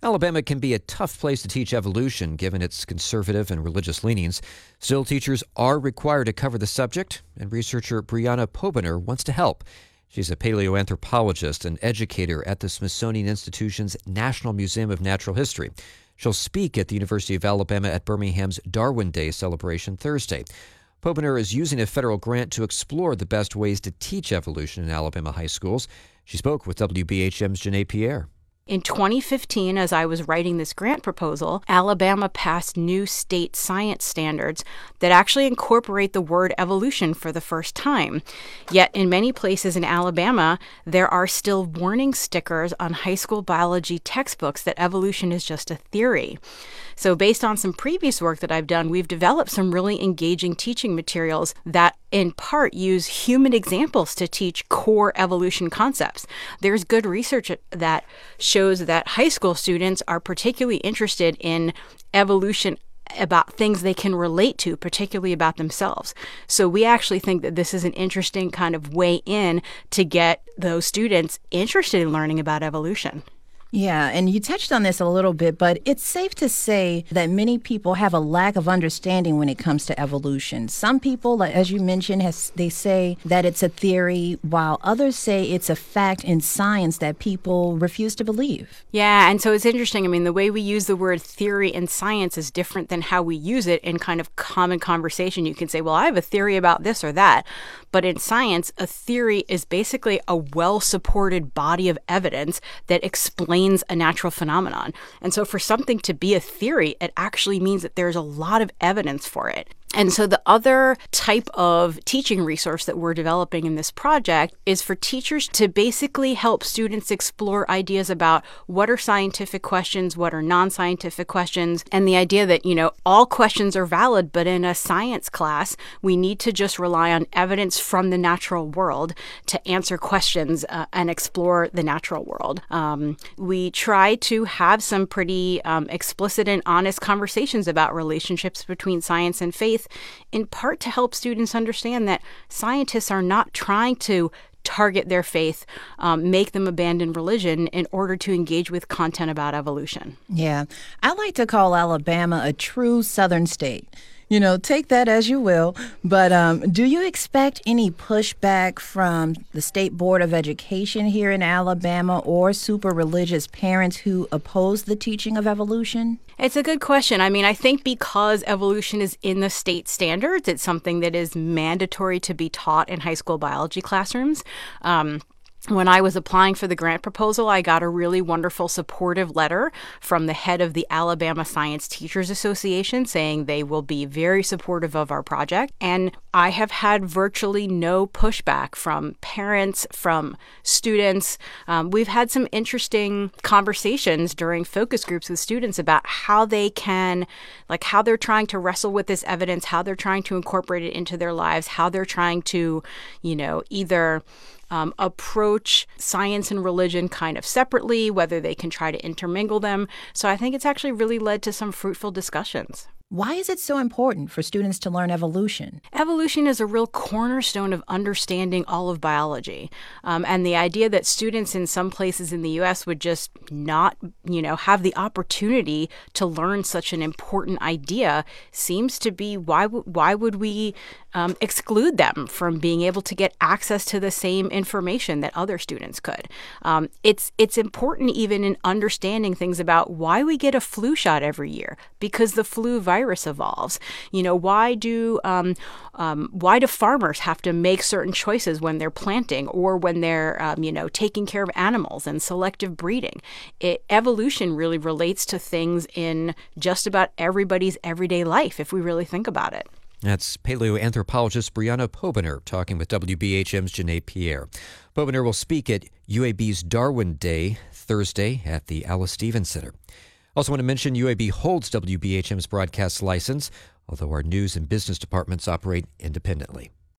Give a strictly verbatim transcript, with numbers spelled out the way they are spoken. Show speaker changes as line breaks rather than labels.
Alabama can be a tough place to teach evolution given its conservative and religious leanings. Still, teachers are required to cover the subject, and researcher Brianna Pobiner wants to help. She's a paleoanthropologist and educator at the Smithsonian Institution's National Museum of Natural History. She'll speak at the University of Alabama at Birmingham's Darwin Day celebration Thursday. Pobiner is using a federal grant to explore the best ways to teach evolution in Alabama high schools. She spoke with W B H M's Janae Pierre.
In twenty fifteen, as I was writing this grant proposal, Alabama passed new state science standards that actually incorporate the word evolution for the first time. Yet in many places in Alabama, there are still warning stickers on high school biology textbooks that evolution is just a theory. So based on some previous work that I've done, we've developed some really engaging teaching materials that in part use human examples to teach core evolution concepts. There's good research that shows that high school students are particularly interested in evolution about things they can relate to, particularly about themselves. So we actually think that this is an interesting kind of way in to get those students interested in learning about evolution.
Yeah, and you touched on this a little bit, but it's safe to say that many people have a lack of understanding when it comes to evolution. Some people, like as you mentioned, has, they say that it's a theory, while others say it's a fact in science that people refuse to believe.
Yeah, and so it's interesting. I mean, the way we use the word theory in science is different than how we use it in kind of common conversation. You can say, well, I have a theory about this or that. But in science, a theory is basically a well-supported body of evidence that explains a natural phenomenon. And so for something to be a theory, it actually means that there's a lot of evidence for it. And so the other type of teaching resource that we're developing in this project is for teachers to basically help students explore ideas about what are scientific questions, what are non-scientific questions, and the idea that, you know, all questions are valid, but in a science class, we need to just rely on evidence from the natural world to answer questions uh, and explore the natural world. Um, we try to have some pretty um, explicit and honest conversations about relationships between science and faith, in part to help students understand that scientists are not trying to target their faith, um, make them abandon religion in order to engage with content about evolution.
Yeah, I like to call Alabama a true Southern state. You know, take that as you will. But um, do you expect any pushback from the State Board of Education here in Alabama or super religious parents who oppose the teaching of evolution?
It's a good question. I mean, I think because evolution is in the state standards, it's something that is mandatory to be taught in high school biology classrooms. Um, When I was applying for the grant proposal, I got a really wonderful supportive letter from the head of the Alabama Science Teachers Association saying they will be very supportive of our project. And I have had virtually no pushback from parents, from students. Um, we've had some interesting conversations during focus groups with students about how they can, like how they're trying to wrestle with this evidence, how they're trying to incorporate it into their lives, how they're trying to, you know, either Um, approach science and religion kind of separately, whether they can try to intermingle them. So I think it's actually really led to some fruitful discussions.
Why is it so important for students to learn evolution?
Evolution is a real cornerstone of understanding all of biology. Um, and the idea that students in some places in the U S would just not, you know, have the opportunity to learn such an important idea seems to be why, w- why would we um, exclude them from being able to get access to the same information that other students could? Um, it's, it's important even in understanding things about why we get a flu shot every year, because the flu virus virus evolves. You know, why do um, um, why do farmers have to make certain choices when they're planting or when they're, um, you know, taking care of animals and selective breeding? It, evolution really relates to things in just about everybody's everyday life, if we really think about it.
That's paleoanthropologist Brianna Pobiner talking with W B H M's Janae Pierre. Pobiner will speak at U A B's Darwin Day Thursday at the Alice Stevens Center. Also want to mention U A B holds W B H M's broadcast license, although our news and business departments operate independently.